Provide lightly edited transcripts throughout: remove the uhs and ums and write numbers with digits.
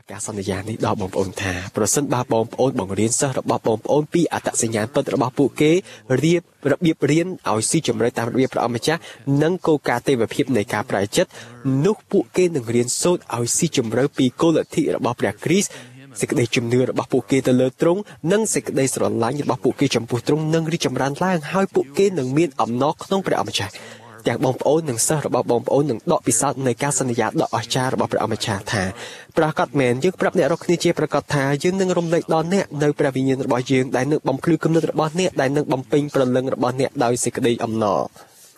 ការសន្យានេះដល់បងប្អូនថាប្រសិនបើបងប្អូនបង្រៀនសិស្សរបស់បងប្អូនពីអត្តសញ្ញាណពិតរបស់ពួកគេរៀបរបៀបរៀនឲ្យស៊ីជម្រៅតាមរបៀបព្រះអម្ចាស់និងគោលការណ៍ទេវភាពនៃការប្រែចិត្តនោះពួកគេនឹងរៀនសូត្រឲ្យស៊ីជម្រៅពីគោលលទ្ធិរបស់ព្រះគ្រីស្ទសេចក្តីជំនឿរបស់ពួកគេទៅលើទ្រង់និងសេចក្តីស្រឡាញ់របស់ពួកគេចំពោះទ្រង់នឹងរីកចម្រើនឡើងហើយពួកគេនឹងមានអំណរក្នុងព្រះអម្ចាស់ទាំងបងប្អូននិងសិស្សរបស់បងប្អូននឹងដកពិសោធន៍នៃការសន្យាដ៏អស្ចារ្យរបស់ព្រះអម្ចាស់ថាប្រកាសមែនយើងប្រាប់អ្នករាល់គ្នាជាប្រកាសថាយើងនឹងរំលែកដល់អ្នកនៅព្រះវិញ្ញាណរបស់យើងដែលនឹងបំភ្លឺគំនិតរបស់អ្នកដែលនឹងបំពេញព្រលឹងរបស់អ្នកដោយសេចក្តីអំណរ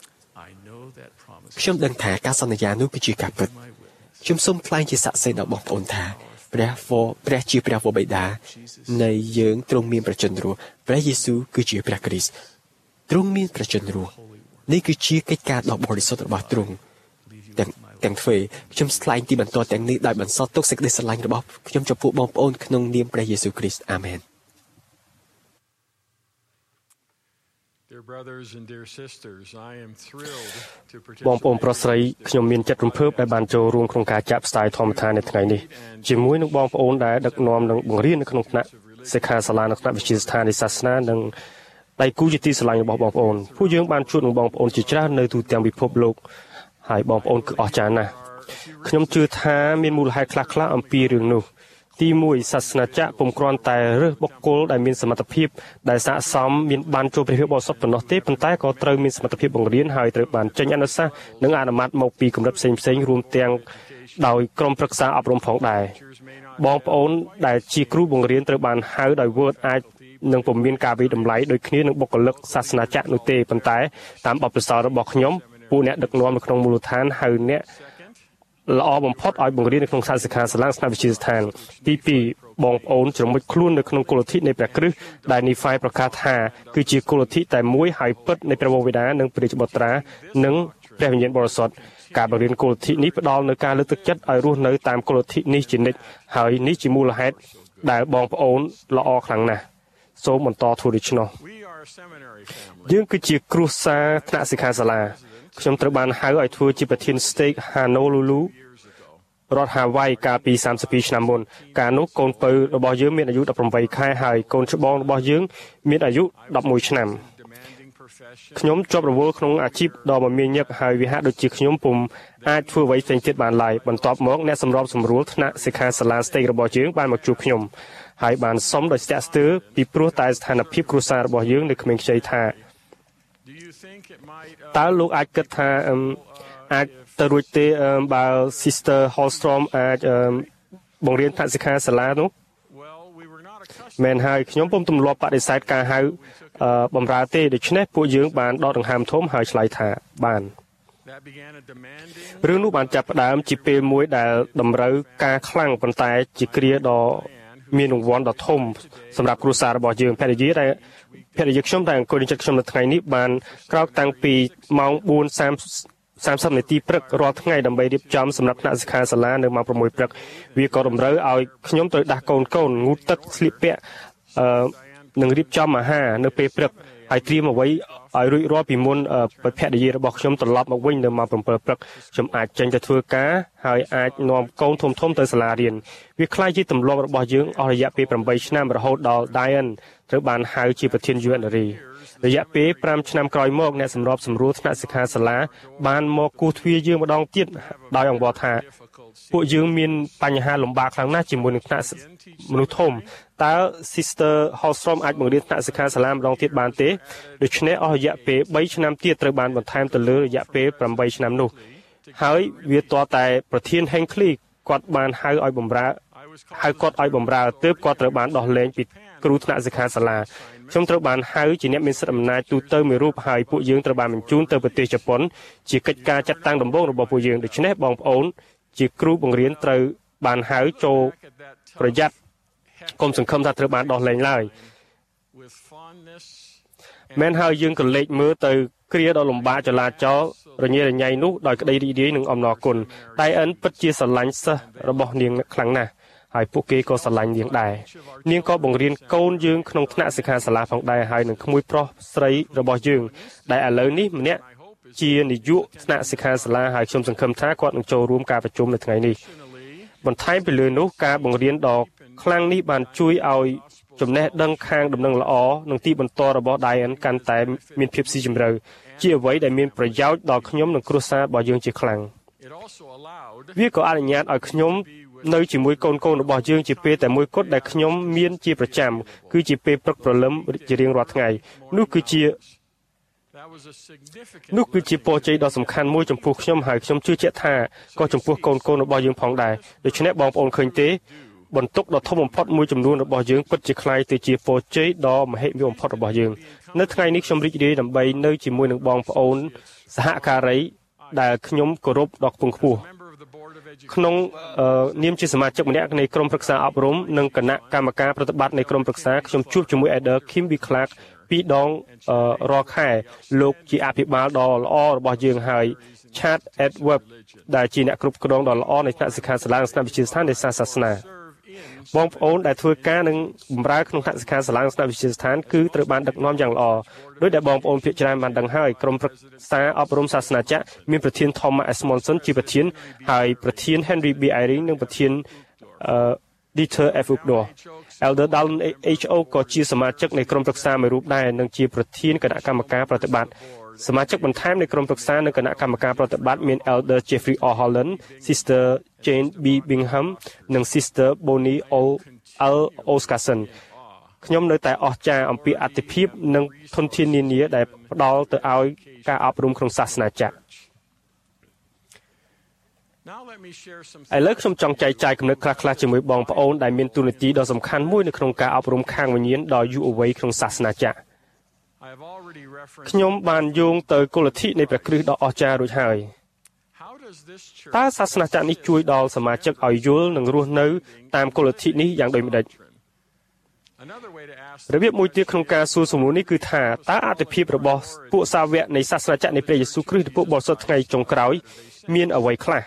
ខ្ញុំដឹងថាការសន្យានោះគឺជាការពិតខ្ញុំសូមថ្លែងជាសាក្សីដល់បងប្អូនថាព្រះជាព្រះវរបិតានៃយើងទ្រង់មានប្រជញ្ញរស់ព្រះយេស៊ូវគឺជាព្រះគ្រីស្ទទ្រង់មានប្រជញ្ញរស់នេះគឺជាកិច្ចការដ៏បរិសុទ្ធរបស់ទ្រង់ទាំងធ្វើខ្ញុំថ្លែងទីបន្ទាល់ទាំងនេះដោយបន្សល់ទុកសេចក្តីស្រឡាញ់របស់ខ្ញុំចំពោះបងប្អូនក្នុងនាមព្រះយេស៊ូវគ្រីស្ទអាមែនបងប្អូនប្រុសស្រីខ្ញុំមានចិត្តរំភើបដែលបានចូលរួមក្នុងការចាក់ផ្សាយធម្មតានៅថ្ងៃនេះជាមួយនឹងបងប្អូនដែលដឹកនាំនិងបង្រៀននៅក្នុងថ្នាក់សិក្ខាសាលានៅថ្នាក់វិទ្យាស្ថាននៃសាសនានិងដៃគូជាទីស្រឡាញ់របស់បងប្អូនពួកយើងបានជួបនឹងបងប្អូនជាច្រើននៅទូទាំងពិភពលោកហើយបងប្អូនគឺអស្ចារ្យណាស់ខ្ញុំជឿថាមានមូលហេតុខ្លះៗអំពីរឿងនោះទី1សាសនាចក្រពុំគ្រាន់តែរើសបុគ្គលដែលមានសមត្ថភាពដែលស័ក្តិសមមានបានចូលព្រះវិបោសុទ្ធប៉ុណ្ណោះទេប៉ុន្តែក៏ត្រូវមានសមត្ថភាពបង្រៀនហើយត្រូវបានចេញអនុសាសន៍និងអនុម័តមកពីកម្រិតផ្សេងៗរួមទាំងដោយក្រុមប្រឹក្សាអប់រំផងដែរបងប្អូនដែលជាគ្រូបង្រៀនត្រូវបានហៅដោយ Word អាចនឹងពុំមានការវិតម្លៃដូចគ្នានឹងបុគ្គលិកសាសនាចក្រនោះទេប៉ុន្តែតាមបទពិសោធន៍របស់ខ្ញុំពួកអ្នកដឹកនាំនៅក្នុងមូលដ្ឋានហៅអ្នកល្អបំផុតឲ្យបង្រៀននៅក្នុងសាសិក្ខាសាលាស្នាវិទ្យាស្ថានទី2បងប្អូនជ្រមុជខ្លួននៅក្នុងគោលលទ្ធិនៃព្រះគ្រីស្ទដែលនីហ្វាយប្រកាសថាគឺជាគោលលទ្ធិតែមួយហើយពិតនៃព្រះវរបិតានិងព្រះរាជបុត្រានិងព្រះវិញ្ញាណបរិសុទ្ធការបង្រៀនគោលលទ្ធិនេះផ្ដល់នូវការលើកទឹកចិត្តឲ្យរស់នៅតាមគោលលទ្ធិនេះជានិច្ចហើយនេះជាមូលហេតុដែលបងប្អូនល្អខ្លាំងណាស់សូមបន្តធ្វើដូច្នោះយើងគឺជាគ្រួសារថ្នាក់សិក្ខាសាលាខ្ញុំត្រូវបានហៅឲ្យធ្វើជាប្រធាន Stake Honolulu រដ្ឋ Hawaii កាលពី32ឆ្នាំមុនកាលនោះកូនពៅរបស់យើងមានអាយុ18ខែហើយកូនច្បងរបស់យើងមានអាយុ11ឆ្នាំខ្ញុំជាប់រវល់ក្នុងអាជីពដ៏មមាញឹកហើយវាហាក់ដូចជាខ្ញុំពុំអាចធ្វើអ្វីផ្សេងទៀតបានឡើយបន្ទាប់មកអ្នកសម្របសម្រួលថ្នាក់សិក្ខាសាលា Stake របស់យើងបានមកជួបខ្ញុំហើយបានសុំដោយស្ទាក់ស្ទើរពីព្រោះតែស្ថានភាពគ្រួសាររបស់យើងនៅក្មេងខ្ចីថាតើលោកអាចគិតថាអាចទៅរួចទេបើ Sister Hallstrom អាចបង្រៀនថ្នាក់សិក្ខាសាលានោះមែនហើយខ្ញុំពុំទម្លាប់បដិសេធការហៅបម្រើទេដូច្នេះពួកយើងបានដកដង្ហើមធំហើយឆ្លើយថាបានរឿងនោះបានចាប់ផ្ដើមជាពេលមួយដែលតម្រូវការខ្លាំងប៉ុន្តែជាគ្រាដ៏មានរង្វាន់ដ៏ធំសម្រាប់គ្រួសាររបស់យើងភរិយាខ្ញុំដែលអង្គុយនឹងចិត្តខ្ញុំនៅថ្ងៃនេះបានក្រោកតាំងពីម៉ោង 4:30 នាទីព្រឹករាល់ថ្ងៃដើម្បីរៀបចំសម្រាប់ថ្នាក់សិក្ខាសាលានៅម៉ោង 6 ព្រឹកវាក៏តម្រូវឲ្យខ្ញុំត្រូវដាស់កូនងូតទឹកស្លៀកពាក់និងរៀបចំអាហារនៅពេលព្រឹកហើយត្រៀមអ្វីឲ្យរួចរាល់ពីមុនភរិយារបស់ខ្ញុំត្រឡប់មកវិញនៅម៉ោង 7 ព្រឹកខ្ញុំអាចចេញទៅធ្វើការហើយអាចនាំកូនធំទៅសាលារៀនវាคล้ายជាទម្លាប់របស់យើងអស់រយៈពេល 8 ឆ្នាំរហូតដល់ Diane ត្រូវបានហៅជាប្រធានយុវនារីរយៈពេល 5 ឆ្នាំក្រោយមកអ្នកសម្របសម្រួលថ្នាក់សិក្ខាសាលាបានមកគូសទ្វារយើងម្ដងទៀតដោយអង្វរថាពួកយើងមានបញ្ហាលំបាកខ្លាំងណាស់ជាមួយនឹងថ្នាក់មនុស្សធំតើ Sister Hallstrom អាចបង្រៀនថ្នាក់សិក្ខាសាលាម្ដងទៀតបានទេដូច្នេះអស់រយៈពេល 3 ឆ្នាំទៀតត្រូវបានបន្ថែមទៅលើរយៈពេល 8 ឆ្នាំនោះហើយវាទាល់តែប្រធាន Hinckley គាត់បានហៅគាត់ឲ្យបម្រើទើបគាត់ត្រូវបានដោះលែងពីគ្រូថ្នាក់សិក្ខាសាលាខ្ញុំត្រូវបានហៅជាអ្នកមានសិទ្ធិអំណាចទូទៅមួយរូបហើយពួកយើងត្រូវបានបញ្ជូនទៅប្រទេសជប៉ុនជាកិច្ចការចាត់តាំងដំបូងរបស់ពួកយើងដូច្នេះបងប្អូនជាគ្រូបង្រៀនត្រូវបានហៅចូលប្រយ័ត្នកុំសង្ឃឹមថាត្រូវបានដោះលែងឡើយមែនហើយយើងក៏លេចមើលទៅគ្រាដ៏លំបាកចលាចលរញ៉េរញ៉ៃនោះដោយក្តីរីករាយនិងអំណរគុណតែអិនពិតជាស្រឡាញ់សិស្សរបស់នាងខ្លាំងណាស់ហើយពួកគេក៏ស្រឡាញ់នាងដែរនាងក៏បង្រៀនកូនយើងក្នុងថ្នាក់សិក្ខាសាលាផងដែរហើយនឹងក្មួយប្រុសស្រីរបស់យើងដែលឥឡូវនេះម្នាក់ជានាយកថ្នាក់សិក្ខាសាលាហើយខ្ញុំសង្ឃឹមថាគាត់នឹងចូលរួមការប្រជុំនៅថ្ងៃនេះបន្ថែមពីលើនោះការបង្រៀនដ៏ខ្លាំងនេះបានជួយឲ្យចំណេះដឹងខាងដំណឹងល្អនិងទីបន្ទាល់របស់ Diane កាន់តែមានភាពស៊ីជម្រៅជាអ្វីដែលមានប្រយោជន៍ដល់ខ្ញុំនិងគ្រួសាររបស់យើងជាខ្លាំងវាក៏អនុញ្ញាតឲ្យខ្ញុំនៅជាមួយកូនរបស់យើងជាពេលតែមួយគត់ដែលខ្ញុំមានជាប្រចាំគឺជាពេលព្រឹកព្រលឹមជារៀងរាល់ថ្ងៃនោះគឺជាពរជ័យដ៏សំខាន់មួយចំពោះខ្ញុំហើយខ្ញុំជឿជាក់ថាក៏ចំពោះកូនរបស់យើងផងដែរដូច្នេះបងប្អូនឃើញទេបន្ទុកដ៏ធំបំផុតមួយចំនួនរបស់យើងពិតជាคล้ายទៅជាពរជ័យដ៏មហិមាបំផុតរបស់យើងនៅថ្ងៃនេះខ្ញុំរីករាយដើម្បីនៅជាមួយនឹងបងប្អូនសហការីដែលខ្ញុំគោរពដ៏ខ្ពង់ខ្ពស់ក្នុងនាមជាសមាជិកម្នាក់នៃក្រុមប្រឹក្សាអប់រំនិងគណៈកម្មការប្រតិបត្តិនៃក្រុមប្រឹក្សាខ្ញុំជួបជាមួយ Elder Kim B. Clark ពីរដងរាល់ខែលោកជាអភិបាលដ៏ល្អរបស់យើងហើយ Chad Edward ដែលជាអ្នកគ្រប់គ្រងដ៏ល្អនៃថ្នាក់សិក្ខាសាលានិងថ្នាក់វិទ្យាស្ថាននៃសាសនាបងប្អូនដែលធ្វើការនឹងបម្រើក្នុងថ្នាក់សិក្ខាសាលានិងថ្នាក់វិទ្យាស្ថានគឺត្រូវបានដឹកនាំយ៉ាងល្អដោយដែលបងប្អូនភាគច្រើនបានដឹងហើយក្រុមប្រឹក្សាអប់រំសាសនាចក្រមានប្រធាន Thomas Esmonson ជាប្រធានហើយប្រធាន Henry B. Eyring និងប្រធានDieter F. Uchtdorf Elder Dallin H.O. ក៏ជាសមាជិកនៃក្រុមប្រឹក្សាមួយរូបដែរនិងជាប្រធានគណៈកម្មការប្រតិបត្តិសមាជិកបន្ថែមនៃក្រុមប្រឹក្សានិងគណៈកម្មការប្រតិបត្តិមាន Elder Jeffrey O. Holland Sister Jane B. Bingham និង Sister Bonnie L. Oscarson ខ្ញុំនៅតែអស្ចារ្យអំពីអត្ថិភាពនិងធនធាននានាដែលផ្ដល់ទៅឲ្យការអប់រំក្នុងសាសនាចក្រឥឡូវខ្ញុំចង់ចែកចាយគំនិតខ្លះៗជាមួយបងប្អូនដែលមានទូនាទីដ៏សំខាន់មួយនៅក្នុងការអប់រំខាងវិញ្ញាណដល់យុវវ័យក្នុងសាសនាចក្រខ្ញុំបានយោងទៅគោលលទ្ធិនៃព្រះគ្រីស្ទដ៏អស្ចារ្យរួចហើយតើសាសនាចក្រនេះជួយដល់សមាជិកឲ្យយល់និងរស់នៅតាមគោលលទ្ធិនេះយ៉ាងដូចម្តេចរបៀបមួយទៀតក្នុងការសួរសំណួរនេះគឺថាតើអត្ថិភាពរបស់ពួកសាវកនៃសាសនាចក្រនៃព្រះយេស៊ូវគ្រីស្ទពួកបរិសុទ្ធថ្ងៃចុងក្រោយមានអ្វីខ្លះ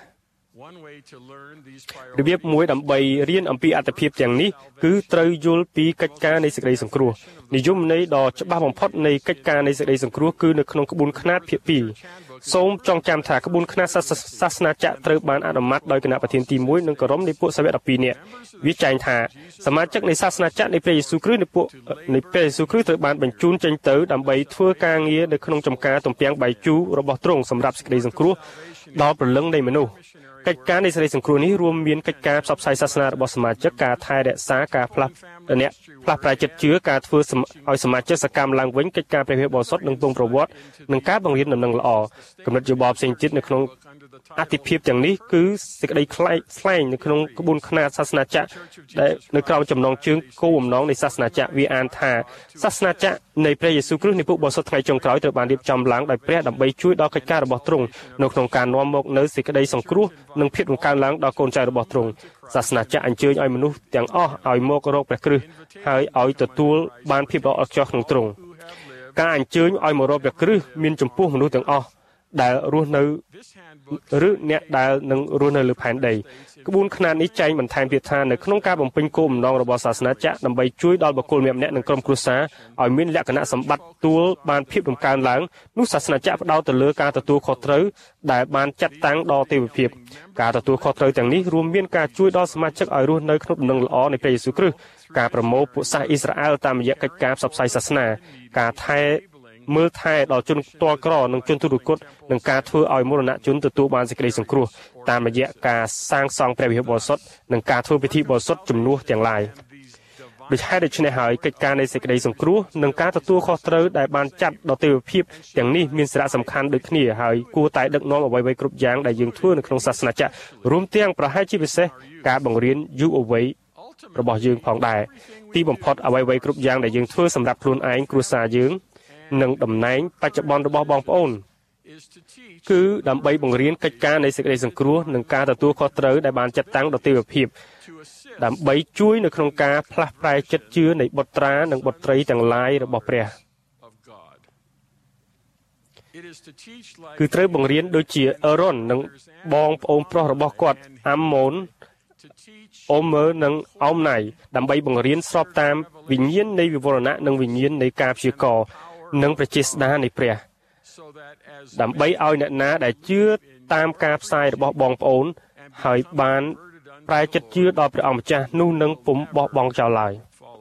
របៀបមួយដើម្បីរៀនអំពីអត្ថិភាពទាំងនេះគឺត្រូវយល់ពីកិច្ចការនៃសេចក្តីសង្គ្រោះនិយមន័យដ៏ច្បាស់បំផុតនៃកិច្ចការនៃសេចក្តីសង្គ្រោះគឺនៅក្នុងក្បួនខ្នាតភាគ2សូមចងចាំថាក្បួនខ្នាតសាសនាចក្រត្រូវបានអនុម័តដោយគណៈប្រធានទី1និងក្រុមនៃពួកសាវក12នាក់វាចែងថាសមាជិកនៃសាសនាចក្រនៃព្រះយេស៊ូវគ្រីស្ទត្រូវបានបញ្ជូនចេញទៅដើម្បីធ្វើការងារនៅក្នុងចំការទំពាំងបាយជូររបស់ទ្រង់សម្រាប់សេចក្តីសង្គ្រោះដល់ព្រលឹងនៃមនុស្សកិច្ចការនៃសេចក្តីសង្គ្រោះនេះរួមមានកិច្ចការផ្សព្វផ្សាយសាសនារបស់សមាជិកការថែរក្សាការផ្លាស់ប្រែចិត្តជឿការធ្វើឲ្យសមាជិកសកម្មឡើងវិញកិច្ចការព្រះវិហារបរិសុទ្ធនិងពងប្រវត្តិនិងការបង្រៀនដំណឹងល្អគំនិតយោបល់ផ្សេងទៀតនៅក្នុងអត្ថិភាពទាំងនេះគឺសេចក្តីថ្លែងនៅក្នុងក្បួនខ្នាតសាសនាចក្រដែលនៅក្រោមចំណងជើងគោលបំណងនៃសាសនាចក្រវាអានថាសាសនាចក្រនៃព្រះយេស៊ូវគ្រីស្ទនៃពួកបរិសុទ្ធថ្ងៃចុងក្រោយត្រូវបានរៀបចំឡើងដោយព្រះដើម្បីជួយដល់កិច្ចការរបស់ទ្រង់នៅក្នុងការនាំមកនូវសេចក្តីសង្គ្រោះនិងភាពបង្កើនឡើងដល់កូនចៅរបស់ទ្រង់សាសនាចក្រអញ្ជើញឲ្យមនុស្សទាំងអស់ឲ្យមករកព្រះគ្រីស្ទហើយឲ្យទទួលបានភាពល្អឥតខ្ចោះក្នុងទ្រង់ការអញ្ជើញឲ្យមករកព្រះគ្រីស្ទមានចំពោះមនុស្សទាំងអស់ដែលរស់នៅឬអ្នកដែលនឹងរស់នៅលើផែនដីក្បួនខ្នាតនេះចែងបន្ថែមទៀតថានៅក្នុងការបំពេញគោលបំណងរបស់សាសនាចក្រដើម្បីជួយដល់បុគ្គលម្នាក់ៗនិងក្រុមគ្រួសារឲ្យមានលក្ខណៈសម្បត្តិទួលបានភាពបង្កើនឡើងនោះសាសនាចក្រផ្ដោតទៅលើការទទួលខុសត្រូវដែលបានចាត់តាំងដល់ទេវភាពការទទួលខុសត្រូវទាំងនេះរួមមានការជួយដល់សមាជិកឲ្យរស់នៅក្នុងដំណឹងល្អនៃព្រះយេស៊ូវគ្រីស្ទការប្រមូលពួកសាសអ៊ីស្រាអែលតាមរយៈកិច្ចការផ្សព្វផ្សាយសាសនាការមើលថែដល់ជនផ្ទាល់ក្រនិងជនទុរគតនិងការធ្វើឲ្យមរណជនទទួលបានសេចក្តីសង្គ្រោះតាមរយៈការសាងសង់ព្រះវិហារបរិសុទ្ធនិងការធ្វើពិធីបរិសុទ្ធជំនួសទាំងឡាយដូច្នេះហើយកិច្ចការនៃសេចក្តីសង្គ្រោះនិងការទទួលខុសត្រូវដែលបានចាត់ដល់ទេវភាពទាំងនេះមានសារៈសំខាន់ដូចគ្នាហើយគួរតែដឹកនាំអ្វីៗគ្រប់យ៉ាងដែលយើងធ្វើនៅក្នុងសាសនាចក្ររួមទាំងប្រហែលជាពិសេសការបង្រៀនយុវវ័យរបស់យើងផងដែរទីបំផុតអ្វីៗគ្រប់យ៉ាងដែលយើងធ្វើសម្រាប់ខ្លួនឯងគ្រួសារយើងនិងតំណែងបច្ចុប្បន្នរបស់បងប្អូនគឺដើម្បីបង្រៀនកិច្ចការនៃសេចក្តីសង្គ្រោះនិងការទទួលខុសត្រូវដែលបានចាត់តាំងដល់ទេវភាពដើម្បីជួយនៅក្នុងការផ្លាស់ប្រែចិត្តជឿនៃបុត្រានិងបុត្រីទាំងឡាយរបស់ព្រះគឺត្រូវបង្រៀនដូចជាអេរ៉ុននិងបងប្អូនប្រុសរបស់គាត់អាម៉ូនអូមើនិងអោមណៃដើម្បីបង្រៀនស្របតាមវិញ្ញាណនៃវិវរណៈនិងវិញ្ញាណនៃការព្យាករនិងប្រជាស្ដារនៃព្រះដើម្បីឲ្យអ្នកណាដែលជឿតាមការផ្សាយរបស់បងប្អូនហើយបានប្រែចិត្តជឿដល់ព្រះអង្គម្ចាស់នោះនឹងពុំបោះបង់ចោលឡើយ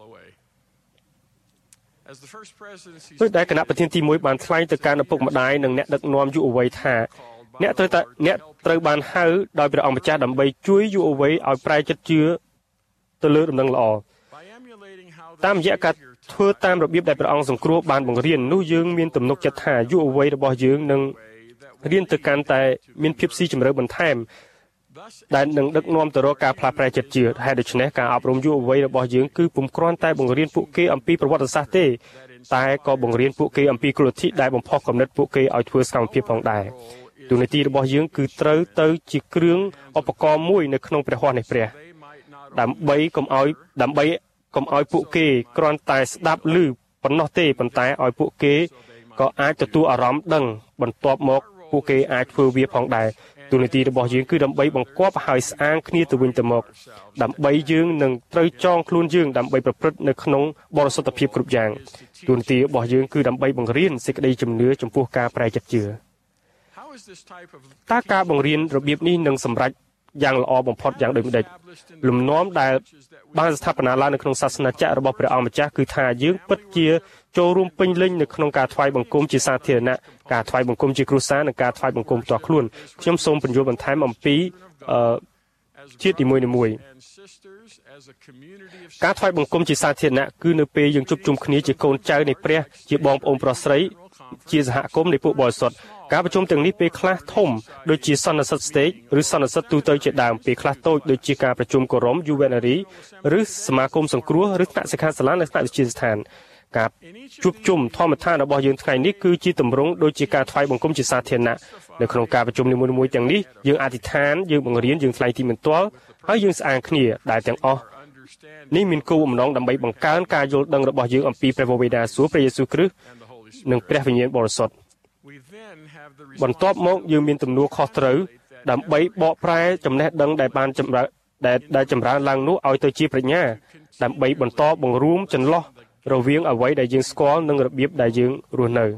ដោយដែលគណៈប្រធានទី1បានថ្លែងទៅកាន់ឪពុកម្ដាយនិងអ្នកដឹកនាំយុវវ័យថាអ្នកត្រូវបានហៅដោយព្រះអង្គម្ចាស់ដើម្បីជួយយុវវ័យឲ្យប្រែចិត្តជឿទៅលើដំណឹងល្អតាមរយៈការធ្វើតាមរបៀបដែលព្រះអង្គសង្គ្រោះបានបង្រៀននោះយើងមានទំនុកចិត្តថាយុវវ័យរបស់យើងនឹងរៀនទៅកាន់តែមានភាពស៊ីជម្រៅបន្ថែមដែលនឹងដឹកនាំទៅរកការផ្លាស់ប្រែចិត្តជឿហើយដូច្នេះការអប់រំយុវវ័យរបស់យើងគឺពុំគ្រាន់តែបង្រៀនពួកគេអំពីប្រវត្តិសាស្ត្រទេតែក៏បង្រៀនពួកគេអំពីគុណធម៌ដែលបំផុសគំនិតពួកគេឲ្យធ្វើសកម្មភាពផងដែរទូនាទីរបស់យើងគឺត្រូវទៅជាគ្រឿងឧបករណ៍មួយនៅក្នុងព្រះហស្ថនៃព្រះដើម្បីកុំឲ្យពួកគេគ្រាន់តែស្ដាប់ឮប៉ុណ្ណោះទេប៉ុន្តែឲ្យពួកគេក៏អាចទទួលអារម្មណ៍ដឹងបន្ទាប់មកពួកគេអាចធ្វើវាផងដែរទូនាទីរបស់យើងគឺដើម្បីបង្គាប់ឲ្យស្អាងគ្នាទៅវិញទៅមកដើម្បីយើងនឹងត្រូវចងខ្លួនយើងដើម្បីប្រព្រឹត្តនៅក្នុងបរិសុទ្ធភាពគ្រប់យ៉ាងទូនាទីរបស់យើងគឺដើម្បីបង្រៀនសេចក្តីជំនឿចំពោះការប្រែចិត្តជឿតើការបង្រៀនរបៀបនេះនឹងសម្រេចយ៉ាងល្អបំផុតយ៉ាងដូចម្តេចលំនាំដែលបានស្ថាបនាឡើងនៅក្នុងសាសនាចក្ររបស់ព្រះអង្គម្ចាស់គឺថាយើងពិតជាចូលរួមពេញលេញនៅក្នុងការថ្វាយបង្គំជាសាធារណៈការថ្វាយបង្គំជាគ្រួសារនិងការថ្វាយបង្គំផ្ទាល់ខ្លួនខ្ញុំសូមពន្យល់បន្ថែមអំពីជាតិនីមួយៗការថ្វាយបង្គំជាសាធារណៈគឺនៅពេលយើងជួបជុំគ្នាជាកូនចៅនៃព្រះជាបងប្អូនប្រុសស្រីជាសហគមន៍នៃពួកបរិសុទ្ធការប្រជុំទាំងនេះពេលខ្លះធំដូចជាសន្និសីទស្តេកឬសន្និសីទទូទៅជាដើមពេលខ្លះតូចដូចជាការប្រជុំគោរមយុវនារីឬសមាគមសង្គ្រោះឬថ្នាក់សិក្ខាសាលានិងថ្នាក់វិទ្យាស្ថានការជួបជុំធម្មតារបស់យើងថ្ងៃនេះគឺជាទម្រង់ដូចជាការថ្វាយបង្គំជាសាធារណៈនៅក្នុងការប្រជុំនីមួយៗទាំងនេះយើងអធិដ្ឋានយើងបង្រៀនយើងថ្លែងទីបន្ទាល់ហើយយើងស្អាងគ្នាដែលទាំងអស់នេះមានគោលបំណងដើម្បីបង្កើនការយល់ដឹងរបស់យើងអំពីព្រះវរបិតាសួរព្រះយេស៊ូវគ្រីស្ទនិងព្រះវិញ្ញាណបរិសុទ្ធបន្ទាប់មកយើងមានទំនួលខុសត្រូវដើម្បីបកប្រែចំណេះដឹងដែលបានចម្រើនឡើងនោះឲ្យទៅជាប្រាជ្ញាដើម្បីបន្តបង្រួមចន្លោះរវាងអ្វីដែលយើងស្គាល់និងរបៀបដែលយើងរស់នៅ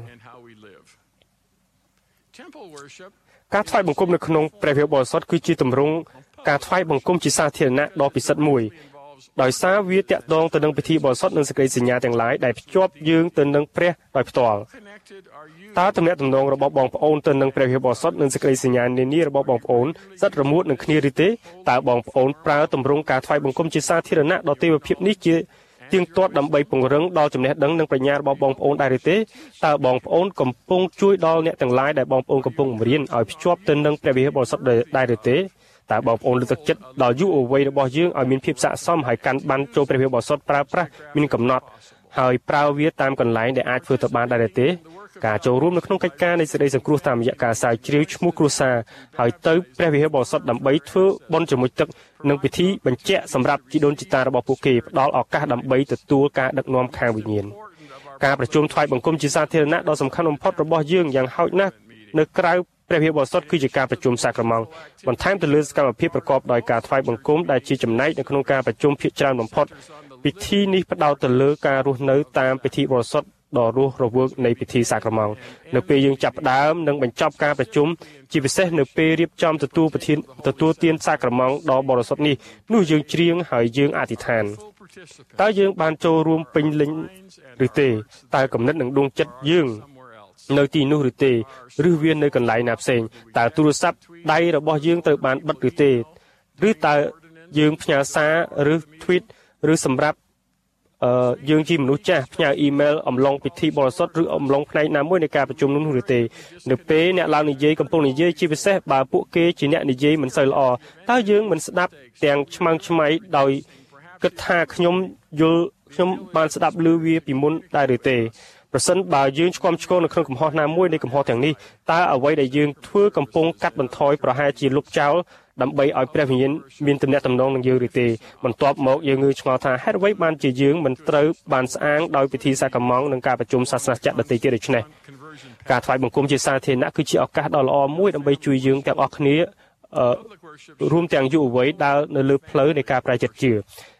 ការថ្វាយបង្គំនៅក្នុងព្រះវិហារបរិសុទ្ធគឺជាទម្រង់ការថ្វាយបង្គំជាសាធារណៈដ៏ពិសិដ្ឋមួយដោយសារវាតាក់ទងទៅនឹងពិធីបរិសុទ្ធនិងសេចក្តីសញ្ញាទាំងឡាយដែលភ្ជាប់យើងទៅនឹងព្រះដោយផ្ទាល់តើទំនាក់ទំនងរបស់បងប្អូនទៅនឹងព្រះវិហារបរិសុទ្ធនិងសេចក្តីសញ្ញានានារបស់បងប្អូនស្ថិតរមួតនឹងគ្នាឬទេតើបងប្អូនប្រើទម្រង់ការថ្វាយបង្គំជាសាធារណៈដ៏ទេវភាពនេះជាទៀងទាត់ដើម្បីពង្រឹងដល់ចំណេះដឹងនិងប្រាជ្ញារបស់បងប្អូនដែរឬទេតើបងប្អូនកំពុងជួយដល់អ្នកទាំងឡាយដែលបងប្អូនកំពុងបង្រៀនឲ្យភ្ជាប់ទៅនឹងព្រះវិហារបរិសុទ្ធដែរឬទេតើបងប្អូនលើកទឹកចិត្តដល់យុវវ័យរបស់យើងឲ្យមានភាពស័ក្តិសមហើយកាន់បានចូលព្រះវិហារបរិសុទ្ធប្រើប្រាស់មានកំណត់ហើយប្រើវាតាមកន្លែងដែលអាចធ្វើទៅបានដែរទេការចូលរួមនៅក្នុងកិច្ចការនៃសេចក្តីសង្គ្រោះតាមរយៈការស្រាវជ្រាវឈ្មោះគ្រួសារហើយទៅព្រះវិហារបរិសុទ្ធដើម្បីធ្វើបុណ្យជាមួយទឹកនិងពិធីបញ្ជាក់សម្រាប់ជីដូនជីតារបស់ពួកគេផ្ដល់ឱកាសដើម្បីទទួលការដឹកនាំខាងវិញ្ញាណការប្រជុំថ្វាយបង្គំជាសាធារណៈដ៏សំខាន់បំផុតរបស់យើងយ៉ាងហោចណាស់នៅក្រៅព្រះវិហារបរិសុទ្ធគឺជាការប្រជុំសាក្រមង្គបន្ថែមទៅលើសកម្មភាពប្រកបដោយការថ្វាយបង្គំដែលជាចំណែកនៅក្នុងការប្រជុំភាគច្រើនបំផុតពិធីនេះផ្ដោតទៅលើការរស់នៅតាមពិធីបរិសុទ្ធដ៏រស់រវើកនៃពិធីសាក្រមង្គនៅពេលយើងចាប់ផ្ដើមនិងបញ្ចប់ការប្រជុំជាពិសេសនៅពេលរៀបចំទទួលទានសាក្រមង្គដ៏បរិសុទ្ធនេះនោះយើងច្រៀងហើយយើងអធិដ្ឋានតើយើងបានចូលរួមពេញលេញឬទេតើគំនិតនិងដួងចិត្តយើងនៅទីនោះឬទេឬវានៅកន្លែងណាផ្សេងតើទូរស័ព្ទដៃរបស់យើងត្រូវបានបិទឬទេឬតើយើងផ្ញើសារឬ tweet ឬសម្រាប់យើងជាមនុស្សចាស់ផ្ញើអ៊ីមែលអំឡុងពិធីបរិសុទ្ធឬអំឡុងផ្នែកណាមួយនៃការប្រជុំនោះឬទេនៅពេលអ្នកឡើងនិយាយកំពុងនិយាយជាពិសេសបើពួកគេជាអ្នកនិយាយមិនសូវល្អតើយើងមិនស្ដាប់ទាំងឆ្មើងឆ្មៃដោយគិតថាខ្ញុំបានស្ដាប់ឮវាពីមុនដែរឬទេប្រសិនបើយើងឆ្គាំឆ្គងនៅក្នុងកំហុសណាមួយនៃកំហុសទាំងនេះតើអ្វីដែលយើងធ្វើកំពុងកាត់បន្ថយប្រហែលជាលុបចោលដើម្បីឲ្យព្រះវិញ្ញាណមានទំនាក់ទំនងនឹងយើងឬទេបន្ទាប់មកយើងងើយឆ្ងល់ថាហេតុអ្វីបានជាយើងមិនត្រូវបានស្អាងដោយពិធីសាក្រមង្គនិងការប្រជុំសាសនាចក្រដទៃទៀតដូច្នេះការថ្វាយបង្គំជាសាធារណៈគឺជាឱកាសដ៏ល្អមួយដើម្បីជួយយើងទាំងអស់គ្នារួមទាំងយុវវ័យដើរនៅលើផ្លូវនៃការប្រែចិត្តជឿ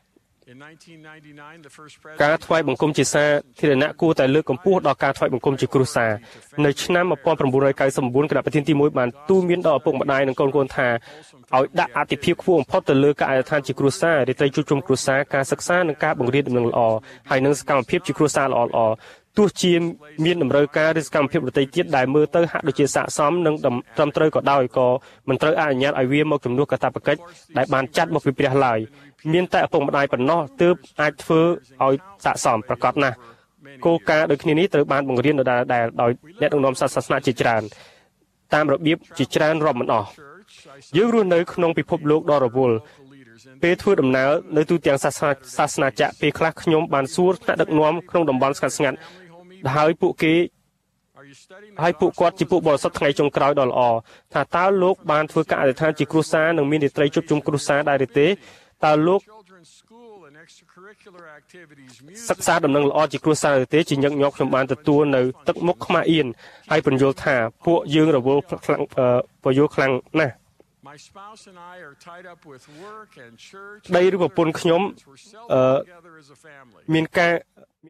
ការថ្វាយបង្គំជាសាធារណៈគួរតែលើកកម្ពស់ដល់ការថ្វាយបង្គំជាគ្រួសារនៅឆ្នាំ1999គណៈប្រធានទី1បានទូន្មានដល់ឪពុកម្ដាយនិងកូនៗថាឲ្យដាក់អាទិភាពខ្ពស់បំផុតទៅលើការអនុឋានជាគ្រួសាររាត្រីជួបជុំគ្រួសារការសិក្សានិងការបង្រៀនដំណឹងល្អហើយនិងសកម្មភាពជាគ្រួសារល្អៗទោះជាមានតម្រូវការឬសកម្មភាពដទៃទៀតដែលមើលទៅហាក់ដូចជាស័ក្តិសមនិងត្រឹមត្រូវក៏ដោយក៏មិនត្រូវអនុញ្ញាតឲ្យវាមកជំនួសកាតព្វកិច្ចដែលបានចាត់មកពីព្រះឡើយមានតែឪពុកម្ដាយប៉ុណ្ណោះទើបអាចធ្វើឲ្យស័ក្តិសមប្រកបណាស់គោលការណ៍ដូចគ្នានេះត្រូវបានបង្រៀនដែលដោយអ្នកដឹកនាំសាសនាជាច្រើនតាមរបៀបជាច្រើនរាប់មិនអស់យើងរស់នៅក្នុងពិភពលោកដ៏រវល់ពេលធ្វើដំណើរនៅទូទាំងសាសនាចក្រពេលខ្លះខ្ញុំបានសួរថ្នាក់ដឹកនាំក្នុងតំបន់ស្ងាត់ហើយពួកគាត់ជាពួកបរិសុទ្ធថ្ងៃចុងក្រោយដ៏ល្អថាតើលោកបានធ្វើការអធិដ្ឋានជាគ្រួសារនិងមានរាត្រីជួបជុំគ្រួសារដែរឬទេតើលោកសិក្សាដំណឹងល្អជាគ្រួសារឬទេជាញឹកញាប់ខ្ញុំបានទទួលនៅទឹកមុខខ្មាស់អៀនហើយបញ្យល់ថាពួកយើងរវល់ខ្លាំងណាស់ដីឬប្រពន្ធខ្ញុំមានការ